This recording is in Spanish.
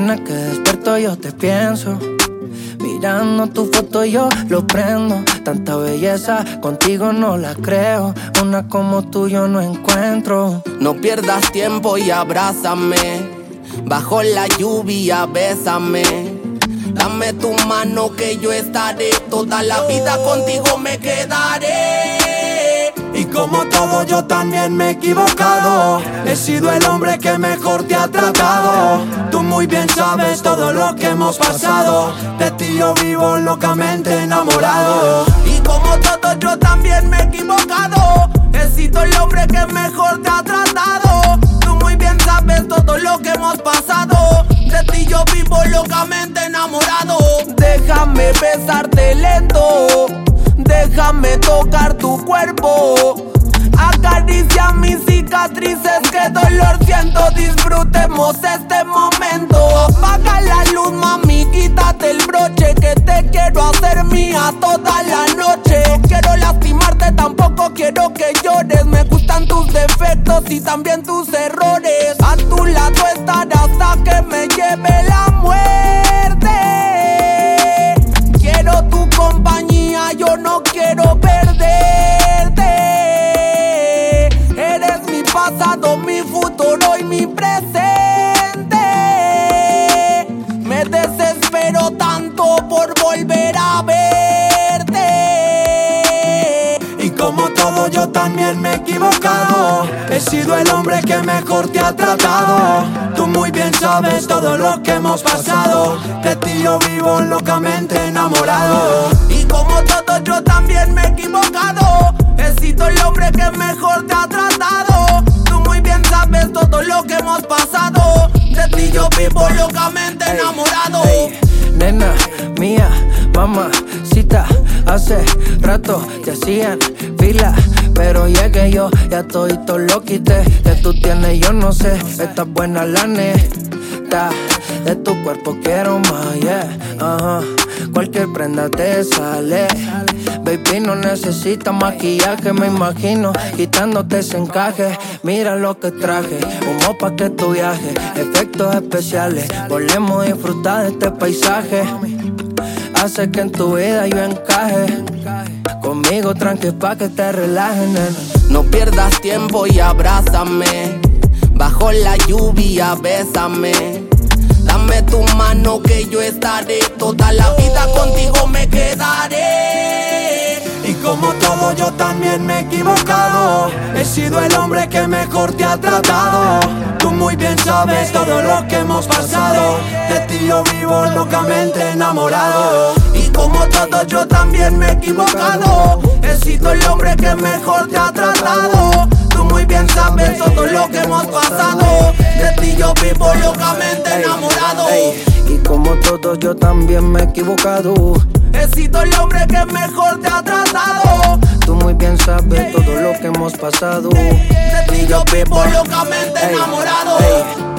mañana que despierto yo te pienso. Mirando tu foto yo lo prendo. Tanta belleza contigo no la creo. Una como tú yo no encuentro. No pierdas tiempo y abrázame. Bajo la lluvia bésame. Dame tu mano que yo estaré. Toda la vida contigo me quedaré. Y como todo yo también me he equivocado. He sido el hombre que mejor te ha tratado. Tú muy bien sabes todo lo que hemos pasado. De ti yo vivo locamente enamorado. Y como todo yo también me he equivocado. He sido el hombre que mejor te ha tratado. Tú muy bien sabes todo lo que hemos pasado. De ti yo vivo locamente enamorado. Déjame besarte lento. Déjame tocar tu cuerpo. Acaricia mis cicatrices, qué dolor siento. Disfrutemos este momento. Apaga la luz, mami, quítate el broche, que te quiero hacer mía toda la noche. No quiero lastimarte, tampoco quiero que llores. Me gustan tus defectos y también tus errores. A tu lado estar hasta que me lleve la muerte. Quiero tu compañía, yo no quiero perderte. Eres mi pasado, mi futuro y mi presente. Me desespero tanto por volver a verte. Y como todo yo también me he equivocado. He sido el hombre que mejor te ha tratado. Tú muy bien sabes todo lo que hemos pasado. De ti yo vivo locamente enamorado. Y como todo yo también me he equivocado. He sido el hombre que mejor te ha tratado. Tú muy bien sabes todo lo que hemos pasado. De ti yo vivo locamente enamorado. Ey, nena mía, mamacita, hace rato te hacían fila, pero llegué yo, ya todito lo quité. Que tú tienes yo no sé, está buena la neta. De tu cuerpo quiero más, yeah, cualquier prenda te sale. Baby, no necesitas maquillaje, me imagino quitándote ese encaje. Mira lo que traje, humo pa' que tu viaje. Efectos especiales, volvemos a disfrutar de este paisaje. Hace que en tu vida yo encaje. Conmigo tranqui pa' que te relajes, nena. No pierdas tiempo y abrázame. Bajo la lluvia bésame. Dame tu mano que yo estaré. Toda la vida contigo me quedaré. Y como todo yo también me he equivocado. He sido el hombre que mejor te ha tratado. Tú muy bien sabes todo lo que hemos pasado. De ti yo vivo locamente enamorado. Y como todo yo también me he equivocado. He sido el hombre que mejor te ha tratado. Tú muy bien sabes todo lo que hemos pasado. De ti yo vivo locamente enamorado. Y como todo yo también me he equivocado. He sido el hombre que mejor te ha tratado. Tú muy bien sabes todo lo que hemos pasado. De ti yo vivo locamente enamorado.